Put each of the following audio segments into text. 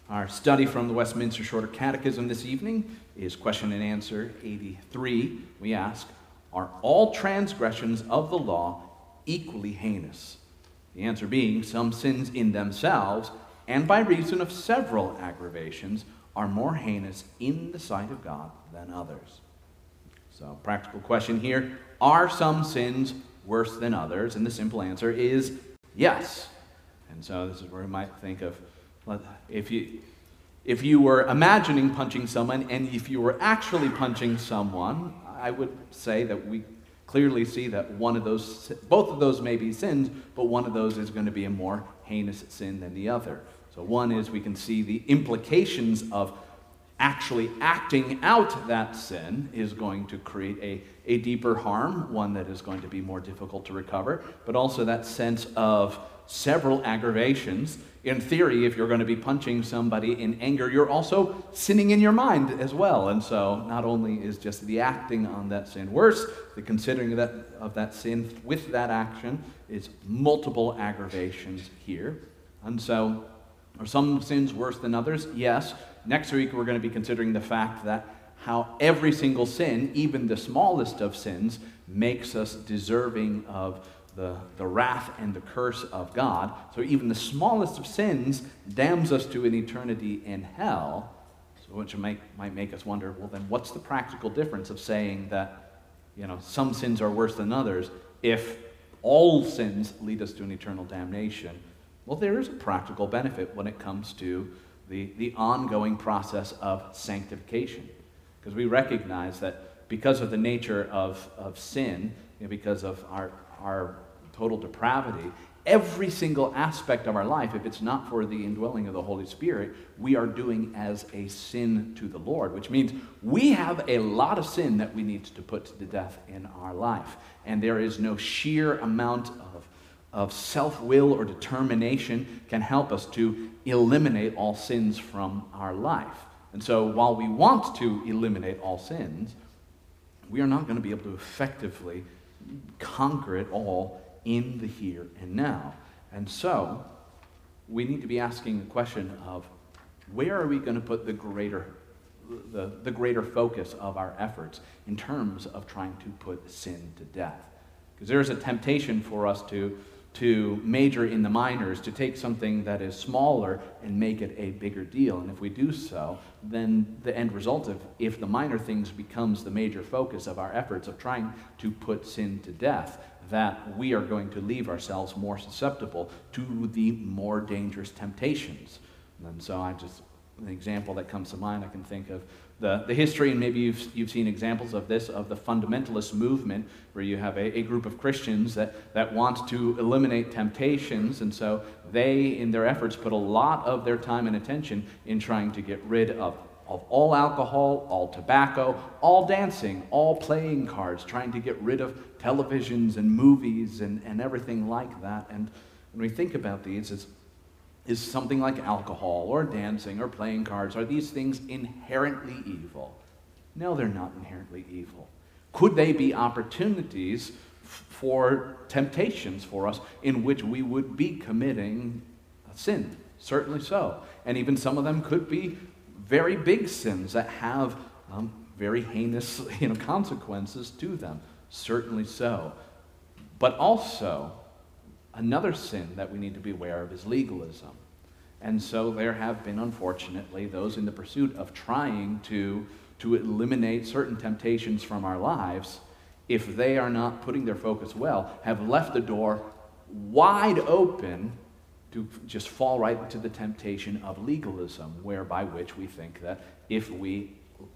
Our study from the Westminster Shorter Catechism this evening is question and answer 83. We ask, are all transgressions of the law equally heinous? The answer being, some sins in themselves, and by reason of several aggravations, are more heinous in the sight of God than others. So, practical question here, are some sins worse than others? And the simple answer is yes. And so this is where we might think of, if you were imagining punching someone, and if you were actually punching someone, I would say that we clearly see that both of those may be sins, but one of those is going to be a more heinous sin than the other. So one is we can see the implications of actually acting out that sin is going to create a deeper harm, one that is going to be more difficult to recover, but also that sense of several aggravations. In theory, if you're going to be punching somebody in anger, you're also sinning in your mind as well. And so not only is just the acting on that sin worse, the considering of that sin with that action is multiple aggravations here. And so are some sins worse than others? Yes. Next week we're going to be considering the fact that how every single sin, even the smallest of sins, makes us deserving of the wrath and the curse of God. So even the smallest of sins damns us to an eternity in hell, which might make us wonder, well then what's the practical difference of saying that some sins are worse than others if all sins lead us to an eternal damnation? Well, there is a practical benefit when it comes to the ongoing process of sanctification, because we recognize that because of the nature of sin, because of our total depravity, every single aspect of our life, if it's not for the indwelling of the Holy Spirit, we are doing as a sin to the Lord, which means we have a lot of sin that we need to put to death in our life. And there is no sheer amount of self-will or determination can help us to eliminate all sins from our life. And so while we want to eliminate all sins, we are not going to be able to effectively conquer it all in the here and now. And so we need to be asking the question of, where are we going to put the greater focus of our efforts in terms of trying to put sin to death? Because there is a temptation for us to major in the minors, to take something that is smaller and make it a bigger deal. And if we do so, then the end result of, if the minor things becomes the major focus of our efforts of trying to put sin to death, that we are going to leave ourselves more susceptible to the more dangerous temptations. And so an example that comes to mind, I can think of the history, and maybe you've seen examples of this, of the fundamentalist movement, where you have a group of Christians that want to eliminate temptations, and so they, in their efforts, put a lot of their time and attention in trying to get rid of all alcohol, all tobacco, all dancing, all playing cards, trying to get rid of televisions and movies and everything like that. And when we think about these, is something like alcohol or dancing or playing cards, are these things inherently evil? No, they're not inherently evil. Could they be opportunities for temptations for us in which we would be committing a sin? Certainly so. And even some of them could be very big sins that have very heinous consequences to them. Certainly so. But also, another sin that we need to be aware of is legalism. And so there have been, unfortunately, those in the pursuit of trying to eliminate certain temptations from our lives, if they are not putting their focus well, have left the door wide open to just fall right into the temptation of legalism, whereby which we think that if we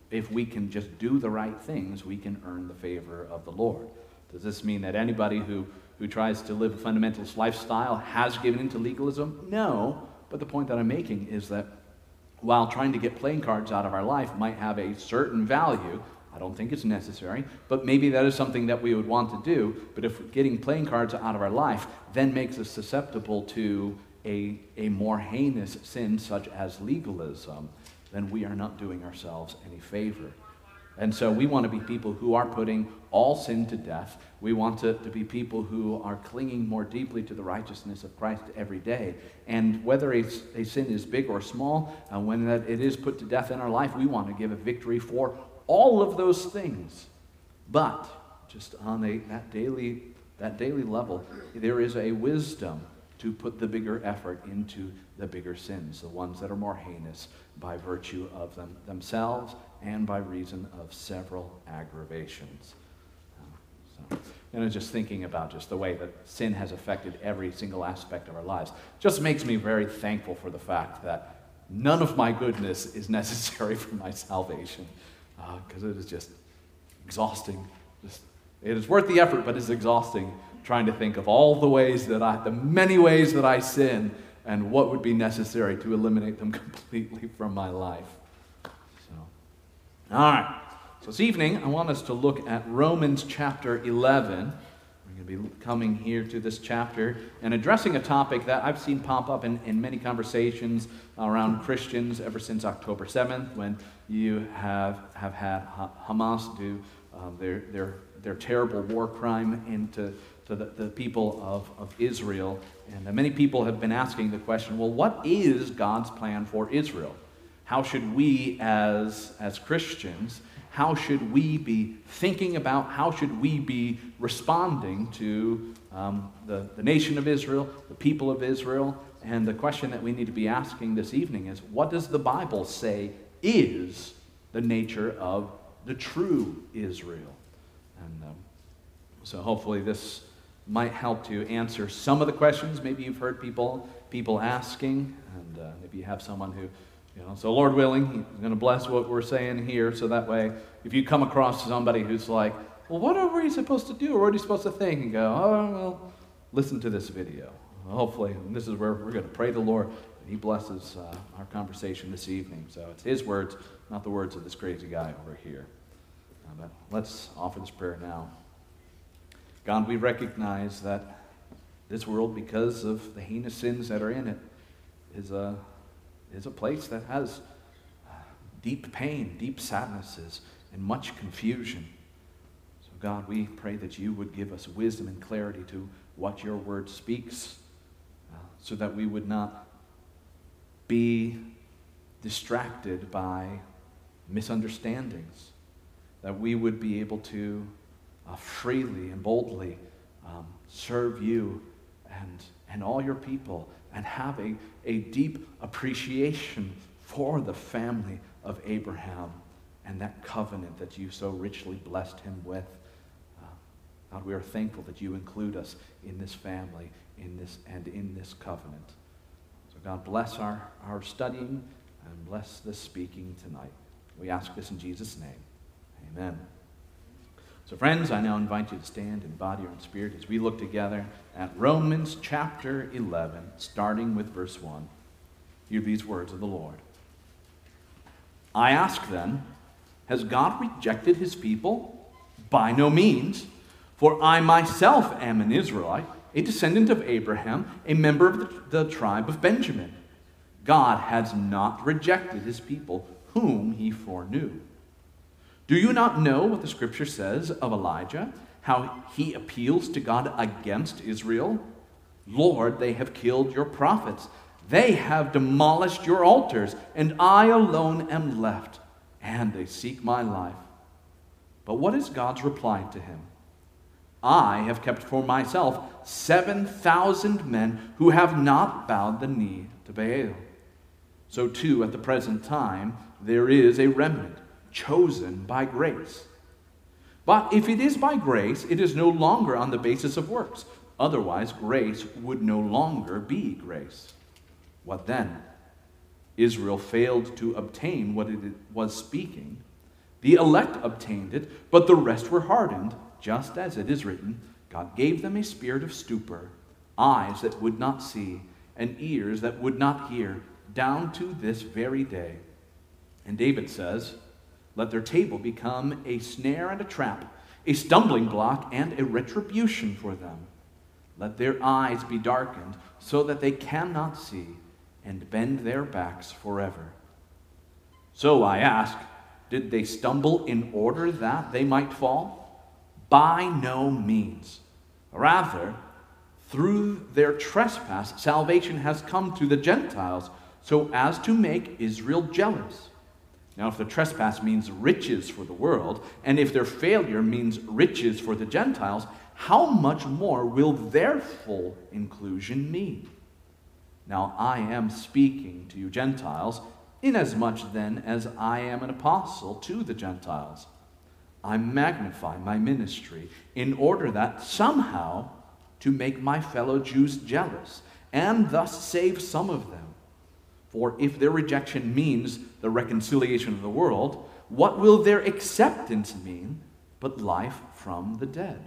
can just do the right things, we can earn the favor of the Lord. Does this mean that anybody who tries to live a fundamentalist lifestyle has given into legalism? No, but the point that I'm making is that while trying to get playing cards out of our life might have a certain value, I don't think it's necessary, but maybe that is something that we would want to do. But if getting playing cards out of our life then makes us susceptible to a more heinous sin such as legalism, then we are not doing ourselves any favor. And so we want to be people who are putting all sin to death. We want to be people who are clinging more deeply to the righteousness of Christ every day. And whether a sin is big or small, when it is put to death in our life, we want to give a victory for all of those things. But just on that daily level, there is a wisdom to put the bigger effort into the bigger sins, the ones that are more heinous by virtue of themselves and by reason of several aggravations. Just thinking about just the way that sin has affected every single aspect of our lives just makes me very thankful for the fact that none of my goodness is necessary for my salvation, because it is just exhausting. It is worth the effort, but it's exhausting trying to think of all the many ways that I sin and what would be necessary to eliminate them completely from my life. All right. So this evening, I want us to look at Romans chapter 11. We're going to be coming here to this chapter and addressing a topic that I've seen pop up in many conversations around Christians ever since October 7th, when you have had Hamas do their terrible war crime into the people of Israel. And many people have been asking the question, well, what is God's plan for Israel? How should we as Christians, how should we be thinking about, how should we be responding to the nation of Israel, the people of Israel? And the question that we need to be asking this evening is, what does the Bible say is the nature of the true Israel? And so hopefully this might help to answer some of the questions. Maybe you've heard people asking, and maybe you have someone who, so Lord willing, He's going to bless what we're saying here, so that way, if you come across somebody who's like, well, what are we supposed to do, or what are you supposed to think, and go, oh, well, listen to this video. Hopefully, and this is where we're going to pray the Lord, and He blesses our conversation this evening. So it's His words, not the words of this crazy guy over here. But let's offer this prayer now. God, we recognize that this world, because of the heinous sins that are in it, is a place that has deep pain, deep sadnesses, and much confusion. So God, we pray that you would give us wisdom and clarity to what your word speaks, so that we would not be distracted by misunderstandings, that we would be able to freely and boldly serve you and all your people, and have a deep appreciation for the family of Abraham and that covenant that you so richly blessed him with. God, we are thankful that you include us in this family, in this covenant. So God, bless our studying and bless the speaking tonight. We ask this in Jesus' name. Amen. So friends, I now invite you to stand in body or in spirit as we look together at Romans chapter 11, starting with verse 1. Hear these words of the Lord. I ask then, has God rejected his people? By no means, for I myself am an Israelite, a descendant of Abraham, a member of the tribe of Benjamin. God has not rejected his people, whom he foreknew. Do you not know what the scripture says of Elijah, how he appeals to God against Israel? Lord, they have killed your prophets. They have demolished your altars, and I alone am left, and they seek my life. But what is God's reply to him? I have kept for myself 7,000 men who have not bowed the knee to Baal. So too, at the present time, there is a remnant chosen by grace. But if it is by grace, it is no longer on the basis of works. Otherwise, grace would no longer be grace. What then? Israel failed to obtain what it was speaking. The elect obtained it, but the rest were hardened, just as it is written, God gave them a spirit of stupor, eyes that would not see, and ears that would not hear, down to this very day. And David says, let their table become a snare and a trap, a stumbling block and a retribution for them. Let their eyes be darkened so that they cannot see, and bend their backs forever. So I ask, Did they stumble in order that they might fall? By no means. Rather, through their trespass, salvation has come to the Gentiles, so as to make Israel jealous. Now, if the trespass means riches for the world, and if their failure means riches for the Gentiles, how much more will their full inclusion mean? Now, I am speaking to you Gentiles, inasmuch then as I am an apostle to the Gentiles. I magnify my ministry in order that somehow to make my fellow Jews jealous, and thus save some of them. For if their rejection means the reconciliation of the world, what will their acceptance mean but life from the dead?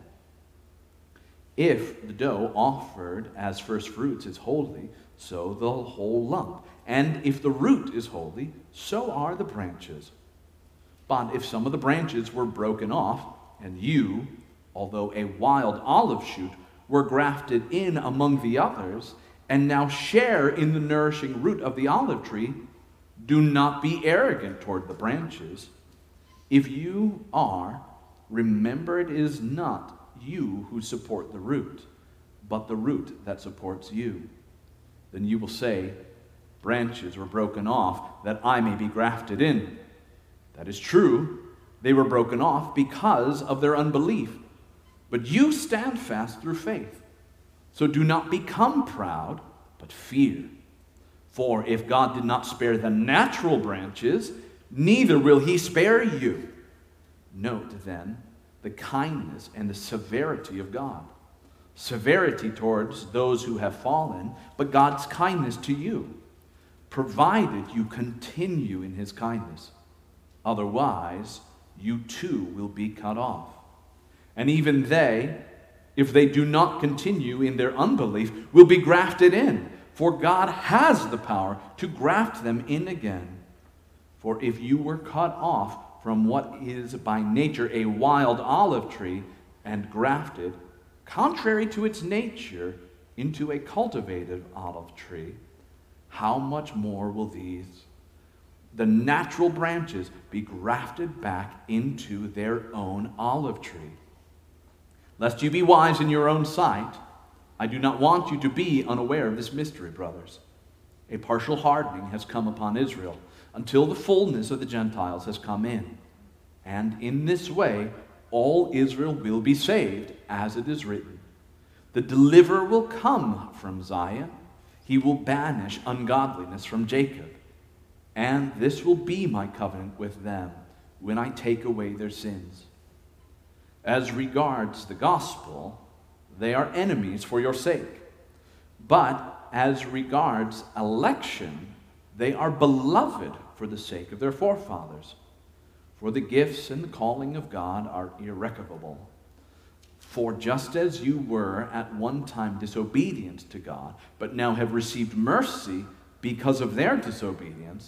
If the dough offered as first fruits is holy, so the whole lump. And if the root is holy, so are the branches. But if some of the branches were broken off, and you, although a wild olive shoot, were grafted in among the others, and now share in the nourishing root of the olive tree, do not be arrogant toward the branches. If you are, remember it is not you who support the root, but the root that supports you. Then you will say, branches were broken off that I may be grafted in. That is true. They were broken off because of their unbelief. But you stand fast through faith. So do not become proud, but fear. For if God did not spare the natural branches, neither will he spare you. Note then the kindness and the severity of God. Severity towards those who have fallen, but God's kindness to you, provided you continue in his kindness. Otherwise, you too will be cut off. And even they, if they do not continue in their unbelief, will be grafted in, for God has the power to graft them in again. For if you were cut off from what is by nature a wild olive tree and grafted, contrary to its nature, into a cultivated olive tree, how much more will these, the natural branches, be grafted back into their own olive tree? Lest you be wise in your own sight, I do not want you to be unaware of this mystery, brothers. A partial hardening has come upon Israel, until the fullness of the Gentiles has come in. And in this way, all Israel will be saved, as it is written. The deliverer will come from Zion. He will banish ungodliness from Jacob. And this will be my covenant with them when I take away their sins. As regards the gospel, they are enemies for your sake. But as regards election, they are beloved for the sake of their forefathers. For the gifts and the calling of God are irrevocable. For just as you were at one time disobedient to God, but now have received mercy because of their disobedience,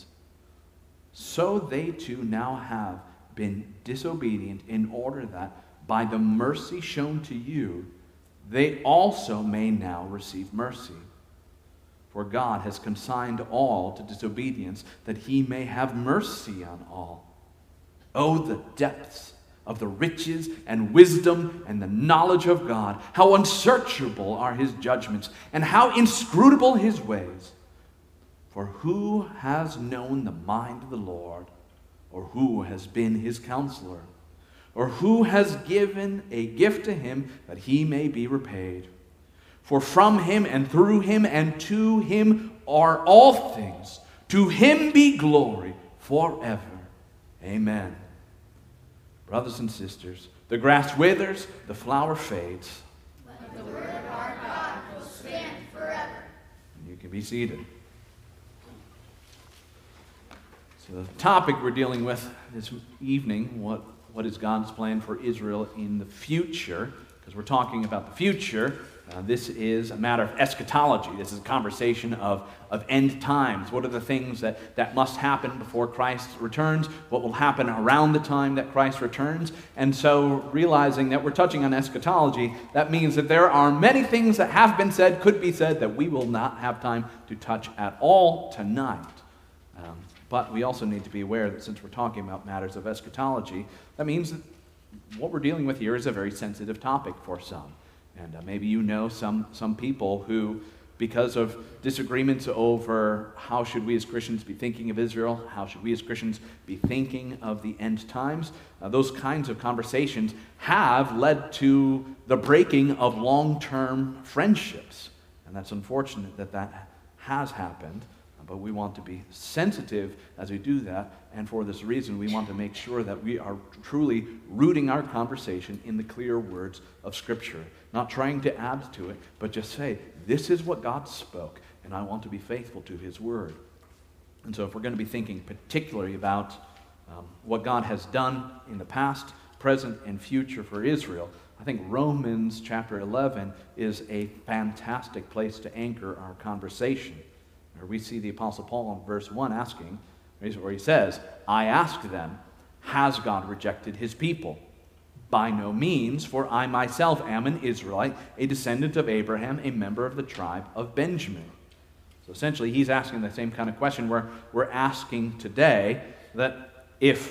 so they too now have been disobedient, in order that by the mercy shown to you, they also may now receive mercy. For God has consigned all to disobedience, that he may have mercy on all. Oh, the depths of the riches and wisdom and the knowledge of God! How unsearchable are his judgments, and how inscrutable his ways! For who has known the mind of the Lord, or who has been his counselor? Or who has given a gift to him that he may be repaid? For from him and through him and to him are all things. To him be glory forever. Amen. Brothers and sisters, the grass withers, the flower fades. But the word of our God will stand forever. You can be seated. So the topic we're dealing with this evening, what is God's plan for Israel in the future? Because we're talking about the future. This is a matter of eschatology. This is a conversation of end times. What are the things that must happen before Christ returns? What will happen around the time that Christ returns? And so realizing that we're touching on eschatology, that means that there are many things that have been said, could be said, that we will not have time to touch at all tonight. But we also need to be aware that since we're talking about matters of eschatology, that means that what we're dealing with here is a very sensitive topic for some. And maybe you know some people who, because of disagreements over how should we as Christians be thinking of Israel, how should we as Christians be thinking of the end times, those kinds of conversations have led to the breaking of long-term friendships. And that's unfortunate that that has happened, but we want to be sensitive as we do that, and for this reason we want to make sure that we are truly rooting our conversation in the clear words of Scripture, not trying to add to it, but just say, this is what God spoke, and I want to be faithful to His Word. And so if we're going to be thinking particularly about what God has done in the past, present, and future for Israel, I think Romans chapter 11 is a fantastic place to anchor our conversation. Where we see the Apostle Paul in verse 1 asking, where he says, I ask them, has God rejected His people? By no means, for I myself am an Israelite, a descendant of Abraham, a member of the tribe of Benjamin. So essentially, he's asking the same kind of question we're asking today, that if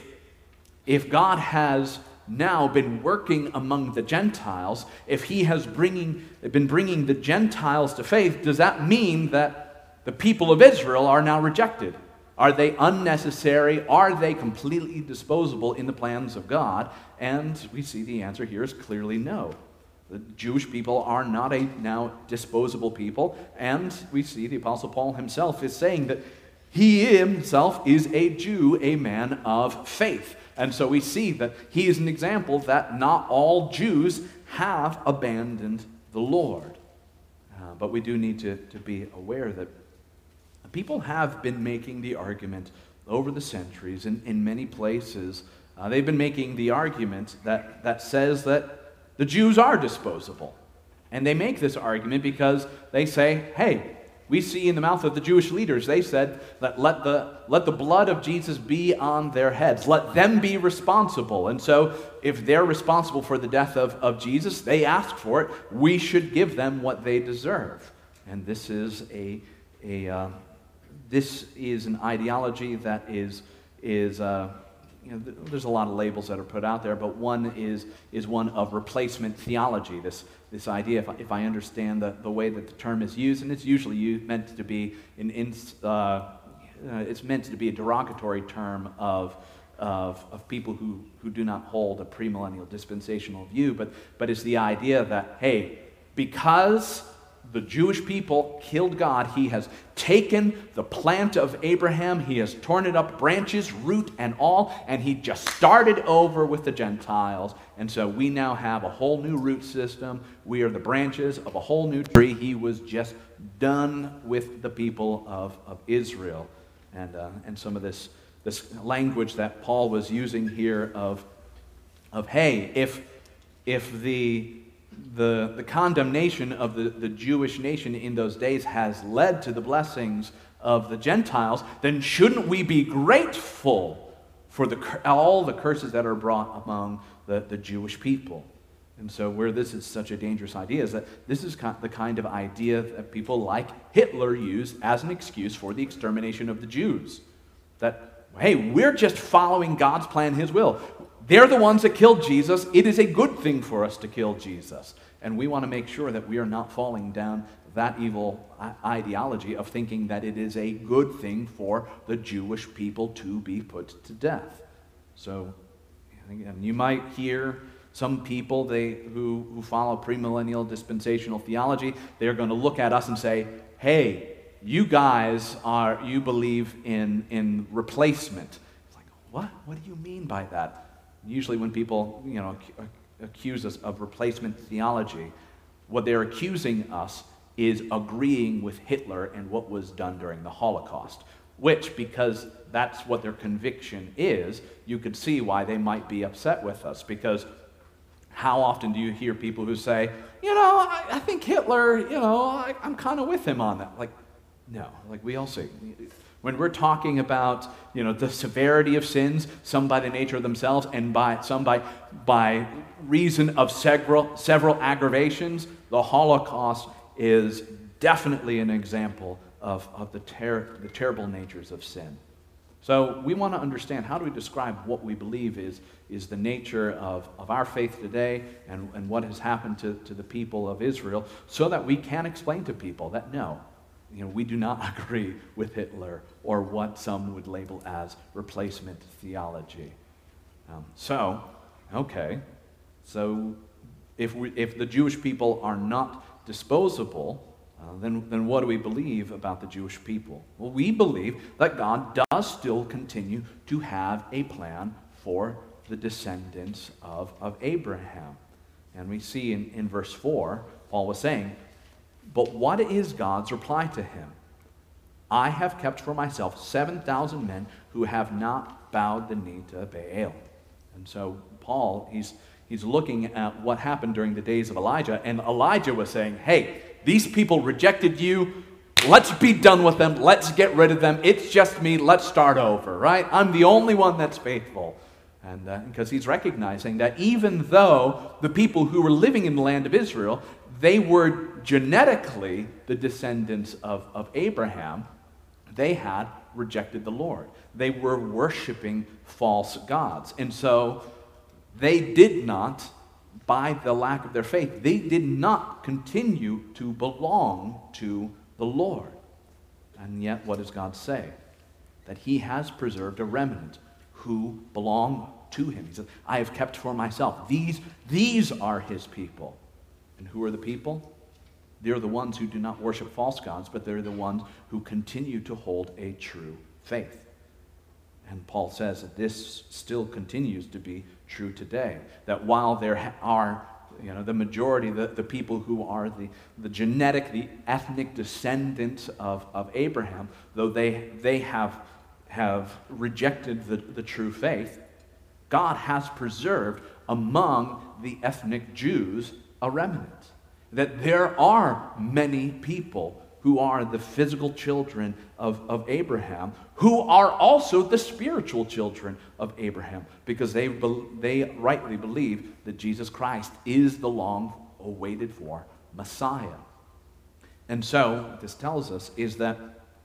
God has now been working among the Gentiles, if He has been bringing the Gentiles to faith, does that mean that the people of Israel are now rejected? Are they unnecessary? Are they completely disposable in the plans of God? And we see the answer here is clearly no. The Jewish people are not a now disposable people, and we see the Apostle Paul himself is saying that he himself is a Jew, a man of faith. And so we see that he is an example that not all Jews have abandoned the Lord. But we do need to be aware that people have been making the argument over the centuries in many places. They've been making the argument that says that the Jews are disposable. And they make this argument because they say, hey, we see in the mouth of the Jewish leaders, they said that let the blood of Jesus be on their heads. Let them be responsible. And so if they're responsible for the death of Jesus, they ask for it. We should give them what they deserve. And this is an ideology that is there's a lot of labels that are put out there, but one is one of replacement theology. This idea, if I understand the way that the term is used, and it's usually meant to be it's meant to be a derogatory term of people who do not hold a premillennial dispensational view, but it's the idea that, hey, because the Jewish people killed God, He has taken the plant of Abraham, He has torn it up, branches, root, and all, and He just started over with the Gentiles. And so we now have a whole new root system. We are the branches of a whole new tree. He was just done with the people of Israel. And some of this language that Paul was using here of hey, if the condemnation of the Jewish nation in those days has led to the blessings of the Gentiles, then shouldn't we be grateful for all the curses that are brought among the Jewish people? And so where this is such a dangerous idea is that this is the kind of idea that people like Hitler use as an excuse for the extermination of the Jews. That, hey, we're just following God's plan, His will. They're the ones that killed Jesus. It is a good thing for us to kill Jesus. And we want to make sure that we are not falling down that evil ideology of thinking that it is a good thing for the Jewish people to be put to death. So, again, you might hear some people who follow premillennial dispensational theology, they're going to look at us and say, hey, you guys you believe in replacement. It's like, what? What do you mean by that? Usually when people, accuse us of replacement theology, what they're accusing us is agreeing with Hitler and what was done during the Holocaust, which, because that's what their conviction is, you could see why they might be upset with us, because how often do you hear people who say, I think Hitler, I'm kind of with him on that. Like, no, like we all say, when we're talking about, the severity of sins, some by the nature of themselves, and by reason of several aggravations, the Holocaust is definitely an example of the terrible natures of sin. So we want to understand, how do we describe what we believe is the nature of our faith today and what has happened to the people of Israel, so that we can explain to people that no, we do not agree with Hitler or what some would label as replacement theology. So if the Jewish people are not disposable, then what do we believe about the Jewish people? Well, we believe that God does still continue to have a plan for the descendants of Abraham. And we see in verse 4, Paul was saying, "But what is God's reply to him? I have kept for myself 7,000 men who have not bowed the knee to Baal." And so Paul, he's looking at what happened during the days of Elijah, and Elijah was saying, hey, these people rejected you. Let's be done with them. Let's get rid of them. It's just me. Let's start over, right? I'm the only one that's faithful. And because he's recognizing that even though the people who were living in the land of Israel, they were genetically the descendants of Abraham, they had rejected the Lord. They were worshiping false gods. And so they did not, by the lack of their faith, they did not continue to belong to the Lord. And yet, what does God say? That he has preserved a remnant who belong to him. He says, I have kept for myself. These are his people. And who are the people? They're the ones who do not worship false gods, but they're the ones who continue to hold a true faith. And Paul says that this still continues to be true today. That while there are, the majority, the people who are the genetic, the ethnic descendants of Abraham, though they have rejected the true faith, God has preserved among the ethnic Jews a remnant. That there are many people who are the physical children of Abraham, who are also the spiritual children of Abraham, because they rightly believe that Jesus Christ is the long-awaited for Messiah. And so, what this tells us is that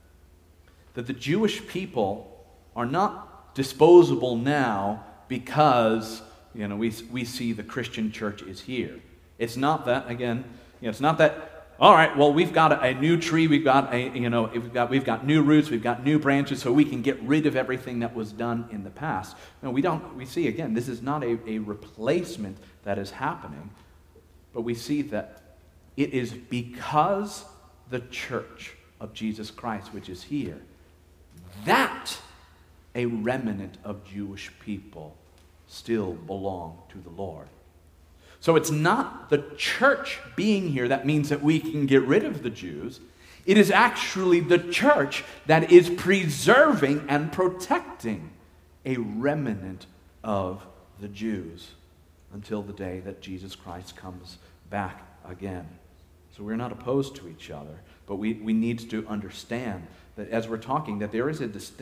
the Jewish people are not disposable now because, we see the Christian church is here. It's not that, again, it's not that, all right, well, we've got a new tree, we've got we've got new roots, we've got new branches, so we can get rid of everything that was done in the past. No, we see, again, this is not a replacement that is happening, but we see that it is because the church of Jesus Christ, which is here, that a remnant of Jewish people still belong to the Lord. So it's not the church being here that means that we can get rid of the Jews. It is actually the church that is preserving and protecting a remnant of the Jews until the day that Jesus Christ comes back again. So we're not opposed to each other, but we need to understand that as we're talking, that there is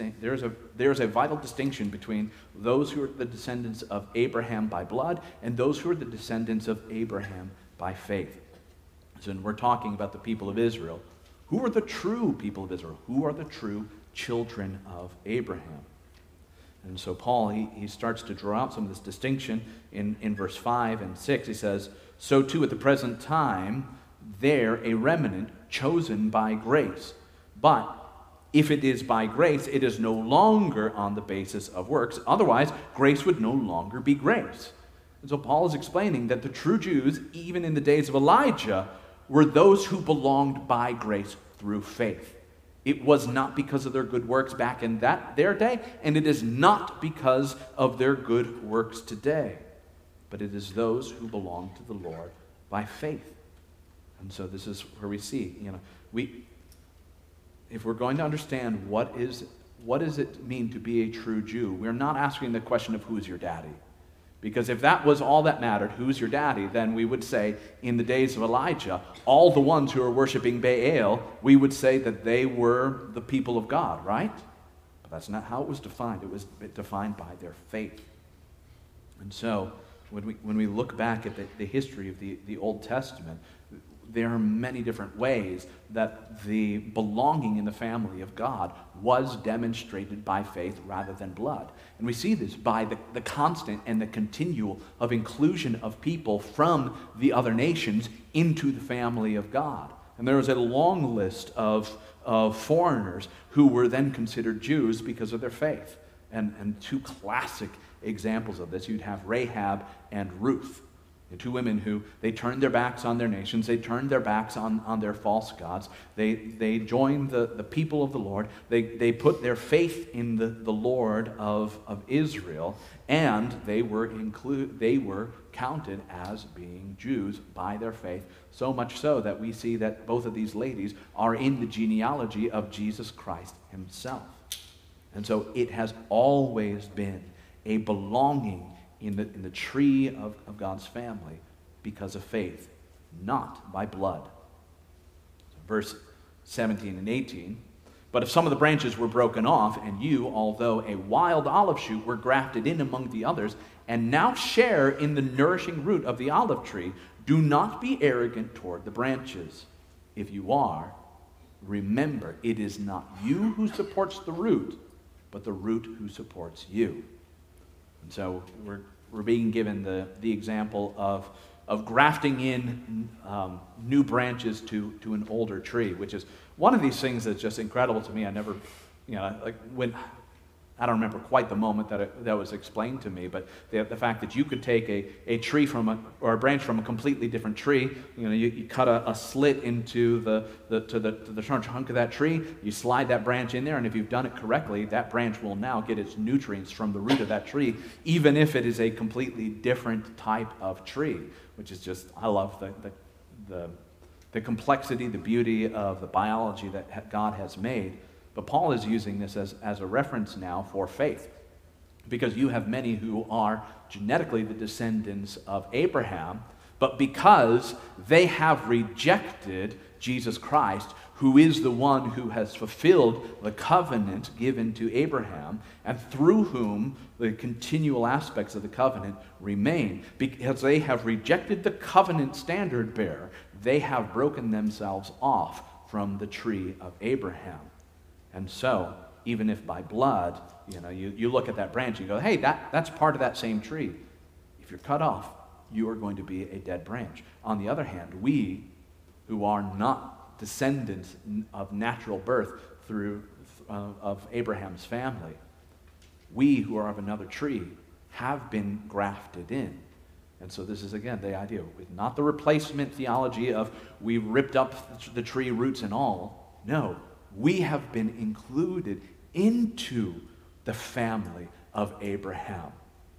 a vital distinction between those who are the descendants of Abraham by blood and those who are the descendants of Abraham by faith. So when we're talking about the people of Israel, who are the true people of Israel? Who are the true children of Abraham? And so Paul, he starts to draw out some of this distinction in verse 5 and 6. He says, so too at the present time, there a remnant chosen by grace. But if it is by grace, it is no longer on the basis of works. Otherwise, grace would no longer be grace. And so Paul is explaining that the true Jews, even in the days of Elijah, were those who belonged by grace through faith. It was not because of their good works back in their day, and it is not because of their good works today. But it is those who belong to the Lord by faith. And so this is where we see, if we're going to understand what does it mean to be a true Jew, we're not asking the question of who's your daddy. Because if that was all that mattered, who's your daddy, then we would say in the days of Elijah, all the ones who are worshiping Baal, we would say that they were the people of God, right? But that's not how it was defined. It was defined by their faith. And so when we look back at the history of the Old Testament, there are many different ways that the belonging in the family of God was demonstrated by faith rather than blood. And we see this by the constant and the continual of inclusion of people from the other nations into the family of God. And there was a long list of foreigners who were then considered Jews because of their faith. And two classic examples of this, you'd have Rahab and Ruth. The two women who, they turned their backs on their nations, they turned their backs on their false gods, they joined the people of the Lord, they put their faith in the Lord of Israel, and they were counted as being Jews by their faith, so much so that we see that both of these ladies are in the genealogy of Jesus Christ himself. And so it has always been a belonging in the tree of God's family because of faith, not by blood. Verse 17 and 18, but if some of the branches were broken off, and you, although a wild olive shoot, were grafted in among the others, and now share in the nourishing root of the olive tree, do not be arrogant toward the branches. If you are, remember, it is not you who supports the root, but the root who supports you. And so we're being given the example of grafting in new branches to an older tree, which is one of these things that's just incredible to me. I never, I don't remember quite the moment that was explained to me, but the fact that you could take a tree or a branch from a completely different tree, you cut a slit into the trunk of that tree, you slide that branch in there, and if you've done it correctly, that branch will now get its nutrients from the root of that tree, even if it is a completely different type of tree, which is just, I love the complexity, the beauty of the biology that God has made. But Paul is using this as a reference now for faith, because you have many who are genetically the descendants of Abraham, but because they have rejected Jesus Christ, who is the one who has fulfilled the covenant given to Abraham, and through whom the continual aspects of the covenant remain, because they have rejected the covenant standard bearer, they have broken themselves off from the tree of Abraham. And so, even if by blood, you look at that branch and you go, hey, that's part of that same tree. If you're cut off, you are going to be a dead branch. On the other hand, we, who are not descendants of natural birth of Abraham's family, we who are of another tree have been grafted in. And so this is, again, the idea, not the replacement theology of we ripped up the tree roots and all. No. We have been included into the family of Abraham.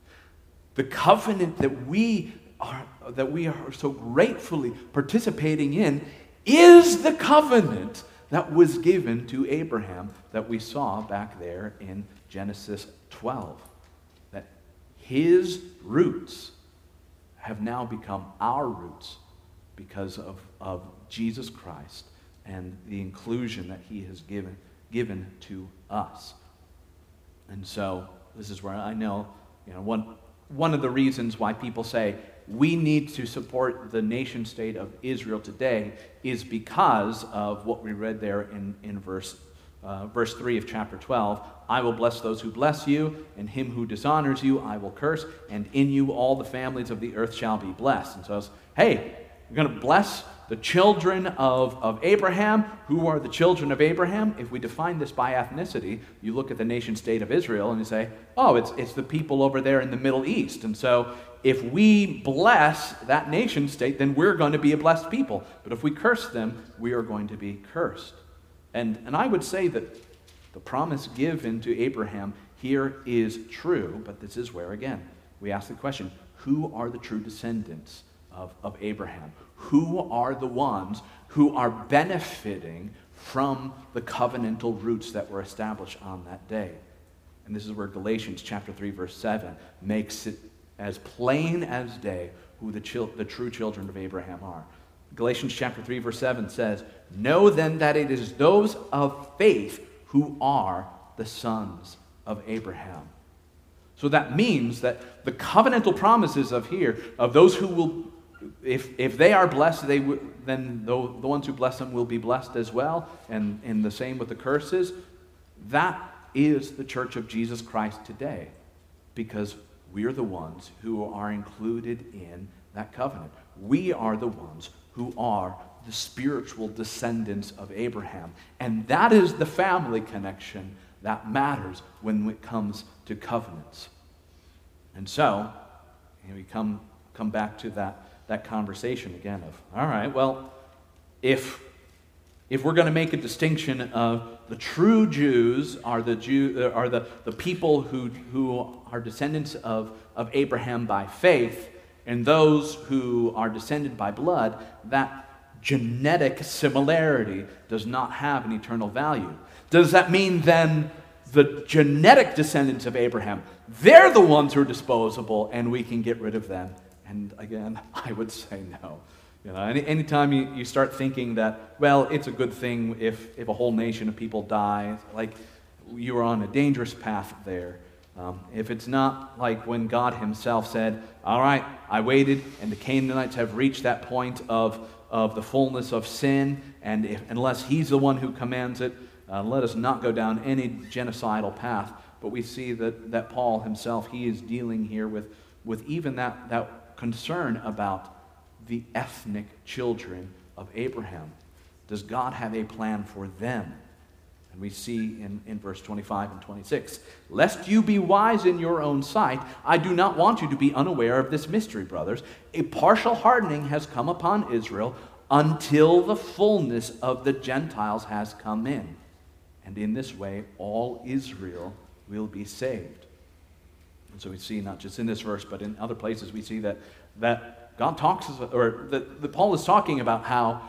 The covenant that we are so gratefully participating in is the covenant that was given to Abraham that we saw back there in Genesis 12. That his roots have now become our roots because of Jesus Christ and the inclusion that he has given to us. And so this is where I know, one of the reasons why people say we need to support the nation state of Israel today is because of what we read there in verse 3 of chapter 12. I will bless those who bless you, and him who dishonors you I will curse, and in you all the families of the earth shall be blessed. And so it's, hey, we're going to bless the children of Abraham. Who are the children of Abraham? If we define this by ethnicity, you look at the nation state of Israel and you say, oh, it's the people over there in the Middle East. And so if we bless that nation state, then we're going to be a blessed people. But if we curse them, we are going to be cursed. And I would say that the promise given to Abraham here is true, but this is where, again, we ask the question, who are the true descendants of Abraham? Who are the ones who are benefiting from the covenantal roots that were established on that day? And this is where Galatians chapter 3, verse 7 makes it as plain as day who the true children of Abraham are. Galatians chapter 3, verse 7 says, know then that it is those of faith who are the sons of Abraham. So that means that the covenantal promises of those who will if they are blessed, then the ones who bless them will be blessed as well, and the same with the curses. That is the church of Jesus Christ today, because we are the ones who are included in that covenant. We are the ones who are the spiritual descendants of Abraham. And that is the family connection that matters when it comes to covenants. And so, we come back to that conversation again of, all right, well, if we're going to make a distinction of the true Jews are the people who are descendants of Abraham by faith, and those who are descended by blood, that genetic similarity does not have an eternal value. Does that mean then the genetic descendants of Abraham, they're the ones who are disposable and we can get rid of them? And again, I would say no. Anytime you start thinking that, well, it's a good thing if a whole nation of people die, like you are on a dangerous path there. If it's not like when God himself said, all right, I waited, and the Canaanites have reached that point of the fullness of sin, and unless he's the one who commands it, let us not go down any genocidal path. But we see that Paul himself, he is dealing here with even that concern about the ethnic children of Abraham. Does God have a plan for them? And we see in verse 25 and 26, lest you be wise in your own sight, I do not want you to be unaware of this mystery, brothers. A partial hardening has come upon Israel until the fullness of the Gentiles has come in. And in this way, all Israel will be saved. And so we see, not just in this verse, but in other places, we see that God talks, or that Paul is talking about how,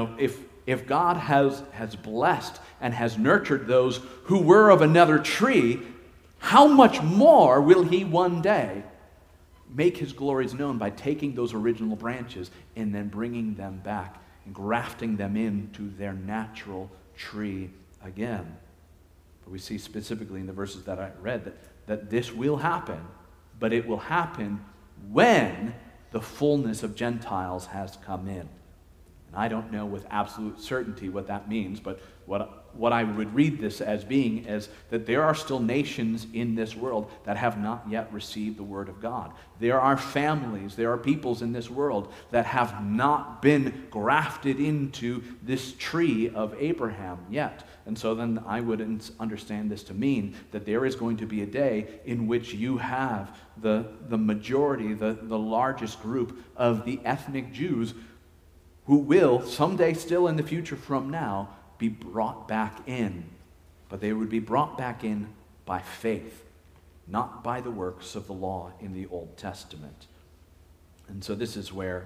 if God has blessed and has nurtured those who were of another tree, how much more will he one day make his glories known by taking those original branches and then bringing them back and grafting them into their natural tree again? But we see specifically in the verses that I read that this will happen, but it will happen when the fullness of Gentiles has come in. And I don't know with absolute certainty what that means, but what I would read this as being is that there are still nations in this world that have not yet received the word of God. There are families, there are peoples in this world that have not been grafted into this tree of Abraham yet. And so then I would understand this to mean that there is going to be a day in which you have the majority, the largest group of the ethnic Jews who will someday, still in the future from now, be brought back in. But they would be brought back in by faith, not by the works of the law in the Old Testament. And so this is where,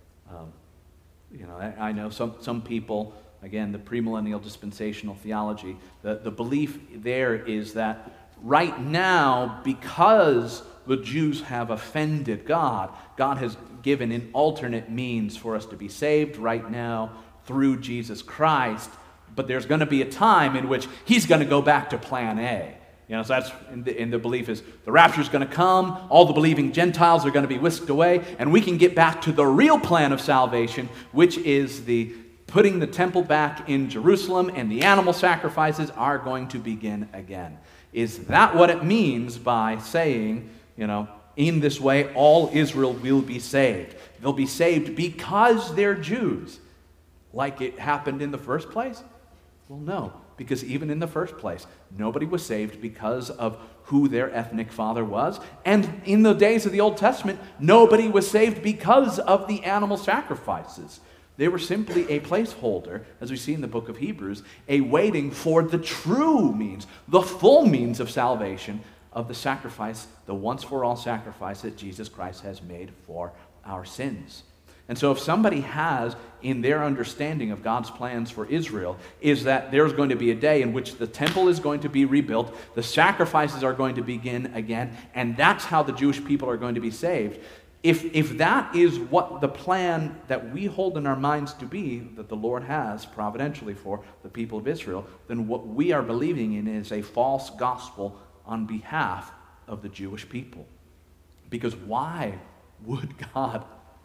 I know some people, again, the premillennial dispensational theology, the belief there is that right now, because the Jews have offended God, God has given an alternate means for us to be saved right now through Jesus Christ. But there's going to be a time in which he's going to go back to plan A. So that's in the belief is the rapture is going to come, all the believing Gentiles are going to be whisked away, and we can get back to the real plan of salvation, which is the putting the temple back in Jerusalem, and the animal sacrifices are going to begin again. Is that what it means by saying, in this way all Israel will be saved? They'll be saved because they're Jews, like it happened in the first place? Well, no, because even in the first place, nobody was saved because of who their ethnic father was. And in the days of the Old Testament, nobody was saved because of the animal sacrifices. They were simply a placeholder, as we see in the book of Hebrews, a waiting for the true means, the full means of salvation of the sacrifice, the once-for-all sacrifice that Jesus Christ has made for our sins. And so if somebody has, in their understanding of God's plans for Israel, is that there's going to be a day in which the temple is going to be rebuilt, the sacrifices are going to begin again, and that's how the Jewish people are going to be saved. If that is what the plan that we hold in our minds to be, that the Lord has providentially for the people of Israel, then what we are believing in is a false gospel on behalf of the Jewish people. Because why would God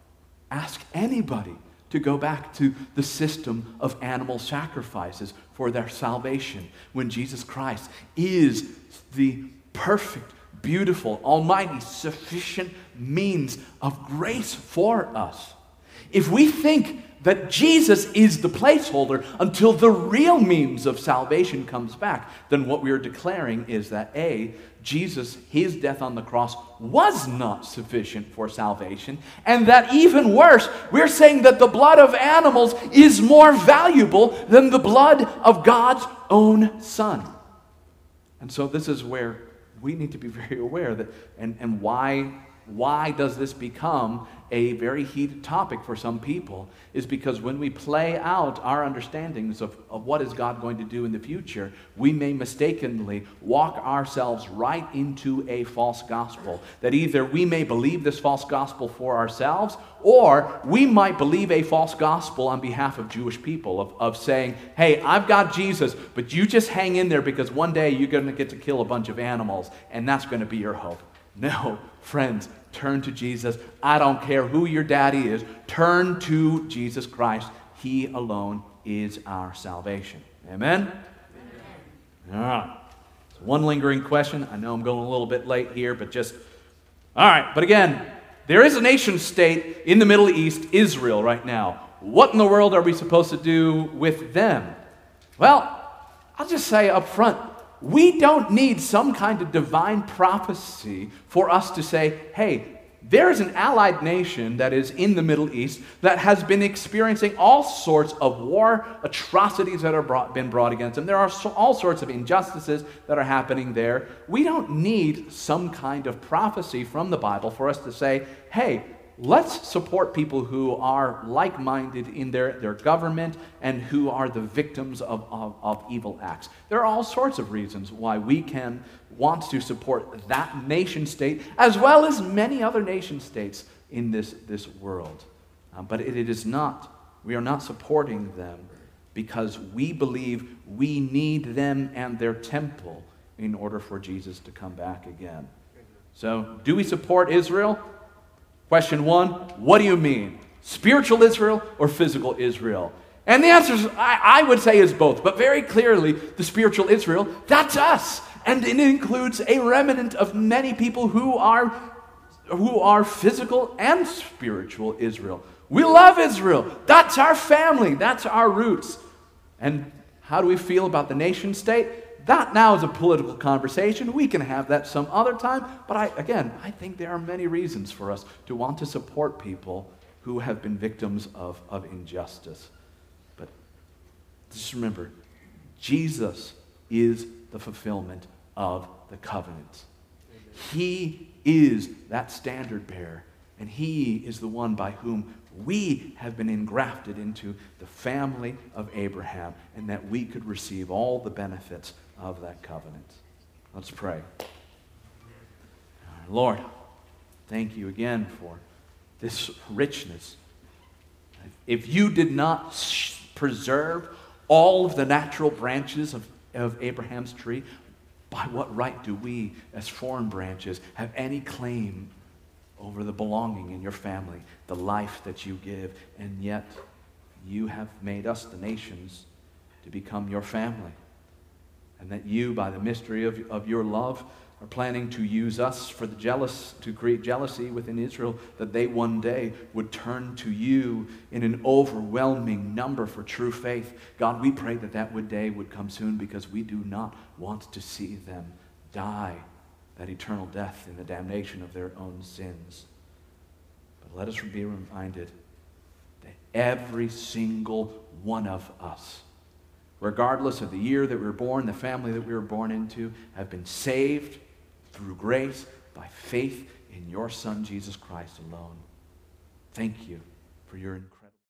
Ask anybody to go back to the system of animal sacrifices for their salvation when Jesus Christ is the perfect, beautiful, almighty, sufficient means of grace for us. If we think that Jesus is the placeholder until the real means of salvation comes back, then what we are declaring is that A, Jesus, his death on the cross was not sufficient for salvation, and that even worse, we're saying that the blood of animals is more valuable than the blood of God's own Son. And so this is where we need to be very aware that, and why does this become a very heated topic for some people, is because when we play out our understandings of what is God going to do in the future, we may mistakenly walk ourselves right into a false gospel. That either we may believe this false gospel for ourselves, or we might believe a false gospel on behalf of Jewish people, of saying, hey, I've got Jesus, but you just hang in there because one day you're going to get to kill a bunch of animals, and that's going to be your hope. No, friends, turn to Jesus. I don't care who your daddy is. Turn to Jesus Christ. He alone is our salvation. Amen? All right. So one lingering question. I know I'm going a little bit late here, but all right. But again, there is a nation state in the Middle East, Israel, right now. What in the world are we supposed to do with them? Well, I'll just say up front, we don't need some kind of divine prophecy for us to say, hey, there's an allied nation that is in the Middle East that has been experiencing all sorts of war atrocities that are been brought against them. There are all sorts of injustices that are happening there. We don't need some kind of prophecy from the Bible for us to say, hey, let's support people who are like-minded in their government and who are the victims of evil acts. There are all sorts of reasons why we can want to support that nation state as well as many other nation states in this world. But it is not, we are not supporting them because we believe we need them and their temple in order for Jesus to come back again. So, do we support Israel? Question one, what do you mean? Spiritual Israel or physical Israel? And the answer is, I would say, is both. But very clearly, the spiritual Israel, that's us. And it includes a remnant of many people who are physical and spiritual Israel. We love Israel. That's our family. That's our roots. And how do we feel about the nation state? That now is a political conversation. We can have that some other time. But I think there are many reasons for us to want to support people who have been victims of injustice. But just remember, Jesus is the fulfillment of the covenant. He is that standard bearer, and he is the one by whom we have been engrafted into the family of Abraham, and that we could receive all the benefits of that covenant. Let's pray. Lord, thank you again for this richness. If you did not preserve all of the natural branches of Abraham's tree, by what right do we, as foreign branches, have any claim over the belonging in your family, the life that you give? And yet, you have made us, the nations, to become your family. And that you, by the mystery of your love, are planning to use us to create jealousy within Israel, that they one day would turn to you in an overwhelming number for true faith. God, we pray that day would come soon, because we do not want to see them die that eternal death in the damnation of their own sins. But let us be reminded that every single one of us, regardless of the year that we were born, the family that we were born into, have been saved through grace by faith in your Son, Jesus Christ alone. Thank you for your incredible